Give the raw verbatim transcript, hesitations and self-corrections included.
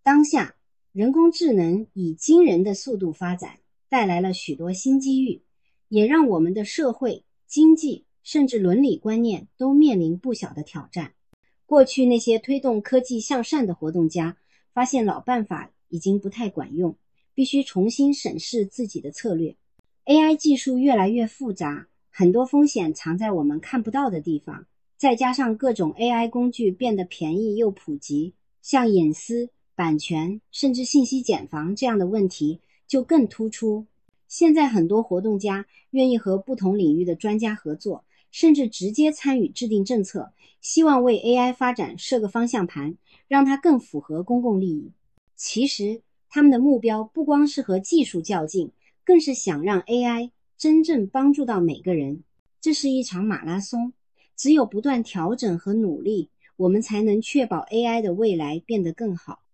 当下，人工智能以惊人的速度发展，带来了许多新机遇，也让我们的社会、经济甚至伦理观念都面临不小的挑战。过去那些推动科技向善的活动家，发现老办法已经不太管用，必须重新审视自己的策略。A I 技术越来越复杂，很多风险藏在我们看不到的地方，再加上各种 A I 工具变得便宜又普及，像隐私、版权甚至信息茧房这样的问题就更突出。现在很多活动家愿意和不同领域的专家合作，甚至直接参与制定政策，希望为 A I 发展设个方向盘，让它更符合公共利益。其实他们的目标不光是和技术较劲，更是想让 A I 真正帮助到每个人。这是一场马拉松，只有不断调整和努力，我们才能确保 A I 的未来变得更好。